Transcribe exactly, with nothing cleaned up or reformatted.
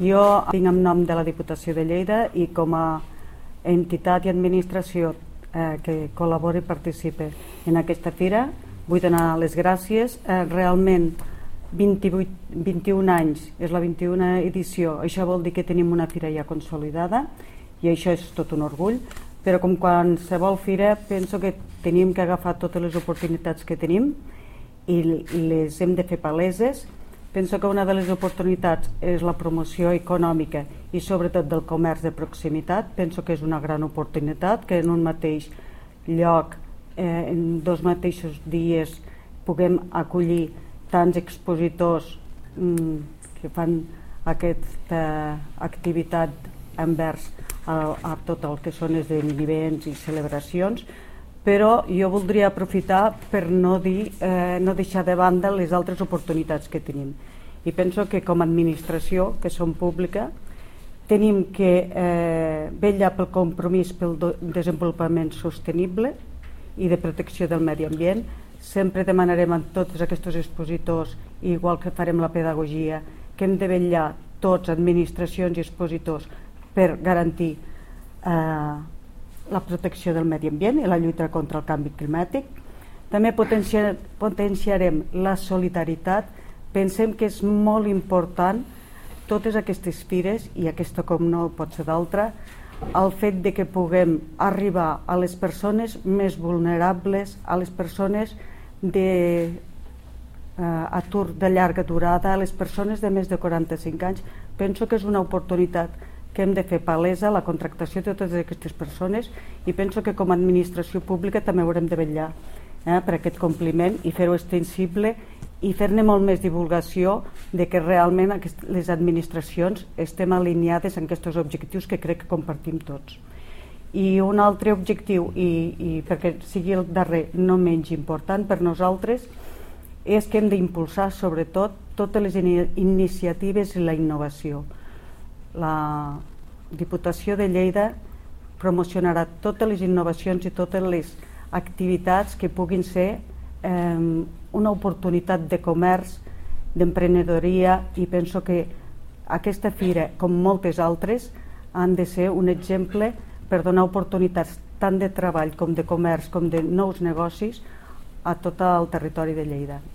Jo vinc en nom de la Diputació de Lleida i com a entitat i administració eh, que col·labora i participa en aquesta fira vull donar les gràcies. Eh, realment vint-i-vuit, vint-i-un anys, és la vint-i-una edició, això vol dir que tenim una fira ja consolidada i això és tot un orgull, però com qualsevol fira penso que tenim que agafar totes les oportunitats que tenim i les hem de fer paleses. Penso que una de les oportunitats és la promoció econòmica i sobretot del comerç de proximitat. Penso que és una gran oportunitat que en un mateix lloc, eh, en dos mateixos dies, puguem acollir tants expositors mm, que fan aquesta activitat envers a, a tot el que són esdeveniments i celebracions, però jo voldria aprofitar per no, dir, eh, no deixar de banda les altres oportunitats que tenim. I penso que com a administració, que som pública, tenim que eh, vetllar pel compromís pel desenvolupament sostenible i de protecció del medi ambient. Sempre demanarem a tots aquests expositors, igual que farem la pedagogia, que hem de vetllar tots, administracions i expositors, per garantir eh, la protecció del medi ambient i la lluita contra el canvi climàtic. També potenciar, potenciarem la solidaritat. Pensem que és molt important totes aquestes fires, i aquesta com no pot ser d'altra, el fet de que puguem arribar a les persones més vulnerables, a les persones de eh, atur de llarga durada, a les persones de més de quaranta-cinc anys. Penso que és una oportunitat que hem de fer palesa la contractació de totes aquestes persones i penso que com a administració pública també haurem de vetllar eh, per aquest compliment i fer-ho extensible i fer-ne molt més divulgació de que realment aquest, les administracions estem alineades en aquests objectius que crec que compartim tots. I un altre objectiu, i, i perquè sigui el darrer no menys important per nosaltres, és que hem d'impulsar sobretot totes les in iniciatives i la innovació. La Diputació de Lleida promocionarà totes les innovacions i totes les activitats que puguin ser eh, una oportunitat de comerç, d'emprenedoria, i penso que aquesta fira, com moltes altres, han de ser un exemple per donar oportunitats tant de treball com de comerç com de nous negocis a tot el territori de Lleida.